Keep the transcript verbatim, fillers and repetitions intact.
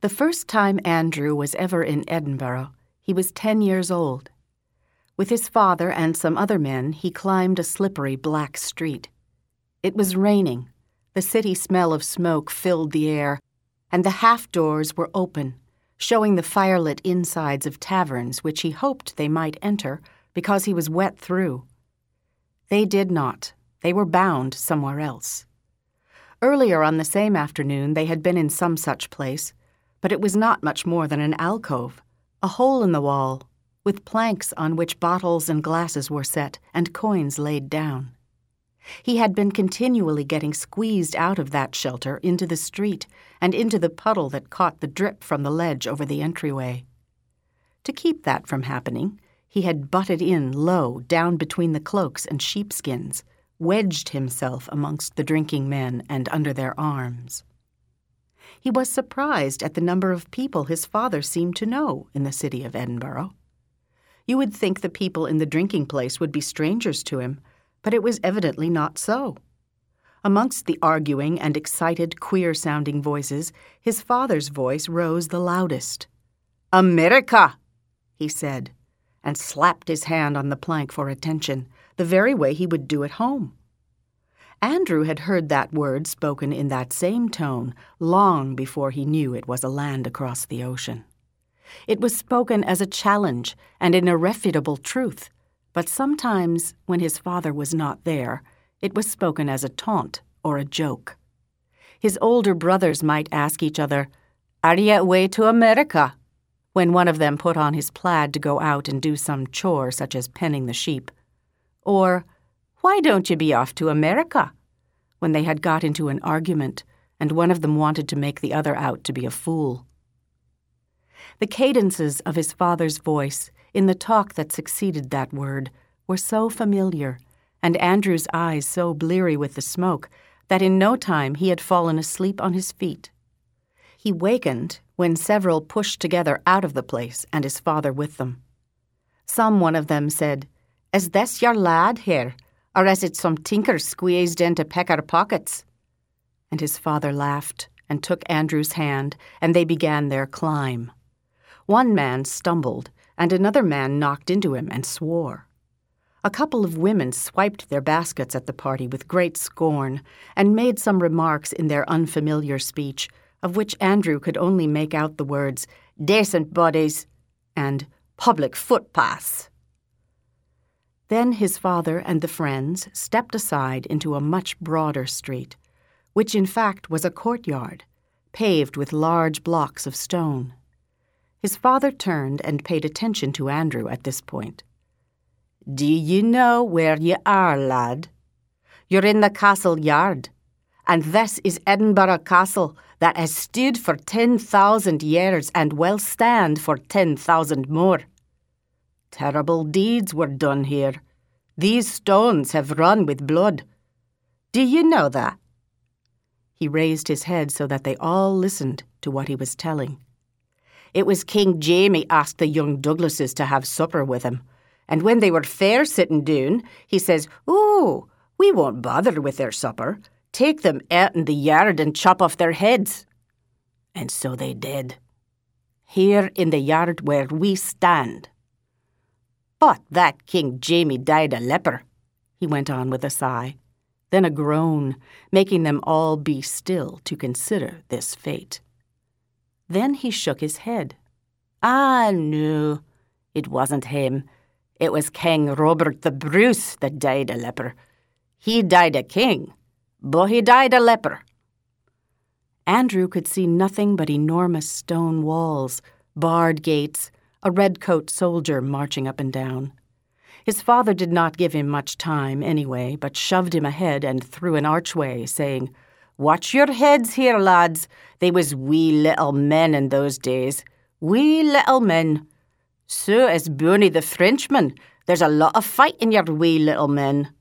The first time Andrew was ever in Edinburgh, he was ten years old. With his father and some other men, he climbed a slippery black street. It was raining. The city smell of smoke filled the air, and the half-doors were open, showing the firelit insides of taverns which he hoped they might enter because he was wet through. They did not. They were bound somewhere else. Earlier on the same afternoon they had been in some such place, but it was not much more than an alcove, a hole in the wall, with planks on which bottles and glasses were set and coins laid down. He had been continually getting squeezed out of that shelter into the street and into the puddle that caught the drip from the ledge over the entryway. To keep that from happening, he had butted in low down between the cloaks and sheepskins, wedged himself amongst the drinking men and under their arms. He was surprised at the number of people his father seemed to know in the city of Edinburgh. You would think the people in the drinking place would be strangers to him, but it was evidently not so. Amongst the arguing and excited, queer-sounding voices, his father's voice rose the loudest. "America!" he said, and slapped his hand on the plank for attention, the very way he would do at home. Andrew had heard that word spoken in that same tone long before he knew it was a land across the ocean. It was spoken as a challenge and an irrefutable truth, but sometimes, when his father was not there, it was spoken as a taunt or a joke. His older brothers might ask each other, "Are ye away to America?" when one of them put on his plaid to go out and do some chore such as penning the sheep. Or, "Why don't you be off to America?" when they had got into an argument and one of them wanted to make the other out to be a fool. The cadences of his father's voice in the talk that succeeded that word were so familiar, and Andrew's eyes so bleary with the smoke, that in no time he had fallen asleep on his feet. He wakened when several pushed together out of the place and his father with them. Some one of them said, "Is this your lad here, or is it some tinker squeezed in to pick our pockets?" And his father laughed and took Andrew's hand, and they began their climb. One man stumbled, and another man knocked into him and swore. A couple of women swiped their baskets at the party with great scorn and made some remarks in their unfamiliar speech, of which Andrew could only make out the words, "decent bodies," and "public footpaths." Then his father and the friends stepped aside into a much broader street, which in fact was a courtyard, paved with large blocks of stone. His father turned and paid attention to Andrew at this point. "Do you know where you are, lad? You're in the castle yard, and this is Edinburgh Castle that has stood for ten thousand years and will stand for ten thousand more. Terrible deeds were done here. These stones have run with blood. Do you know that?" He raised his head so that they all listened to what he was telling. "It was King Jamie asked the young Douglases to have supper with him, and when they were fair sitting down, he says, 'Oh, we won't bother with their supper. Take them out in the yard and chop off their heads.' And so they did. Here in the yard where we stand. But that King Jamie died a leper," he went on with a sigh, then a groan, making them all be still to consider this fate. Then he shook his head. "Ah, no, it wasn't him. It was King Robert the Bruce that died a leper. He died a king, but he died a leper." Andrew could see nothing but enormous stone walls, barred gates, a red-coat soldier marching up and down. His father did not give him much time anyway, but shoved him ahead and through an archway, saying, "Watch your heads here, lads. They was wee little men in those days. Wee little men. So is Bernie the Frenchman. There's a lot of fight in your wee little men."